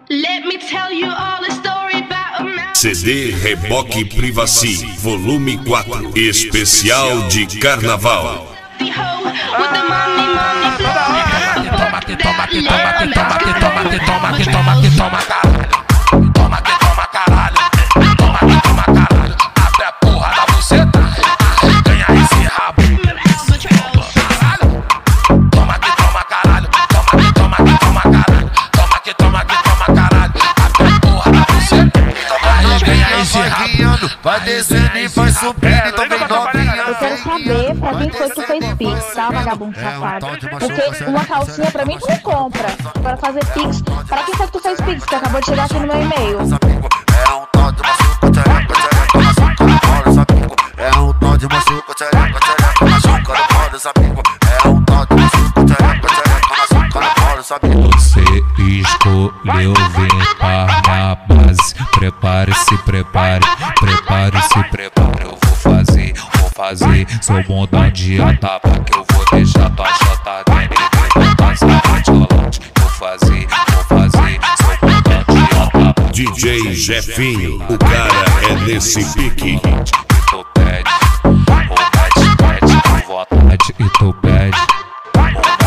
Let me tell you all the story about a mountain. CD Reboque Privacy, volume 4, especial de carnaval. Toma que toma que toma que toma que toma que toma que toma que toma caralho. Toma que toma caralho. Toma que toma caralho. Abre a porra da buceta. Ganha esse rabo. Caralho. Toma que toma caralho. Toma que toma que toma caralho. Toma que toma que toma caralho. Abre a porra da buceta. Ganha esse rabo. Vai descendo e vai subindo, então vem novinha. Eu quero saber pra quem foi que fez Pix, tá, vagabundo safado? Porque uma calcinha pra mim tu não compra. Para fazer Pix, pra quem foi que tu fez Pix? Que acabou de chegar aqui no meu e-mail. É um tal de machuca, tchereca, tchereca, machuca no pau dos amigos. É um tal de machuca, tchereca, tchereca, machuca no pau dos amigos. É um tal de machuca, tchereca, tchereca, machuca no pau dos amigos. Você escolheu vir pra minha base. Prepare-se, prepare, prepare-se, prepare. Eu vou fazer seu bundão de atapa. Que eu vou deixar tua chata dentro e botar essa martiolate. Vou fazer seu bundão de atapa. DJ Jefinho, o cara é nesse pique. E tu pede, ou mete, com vontade e tu pede.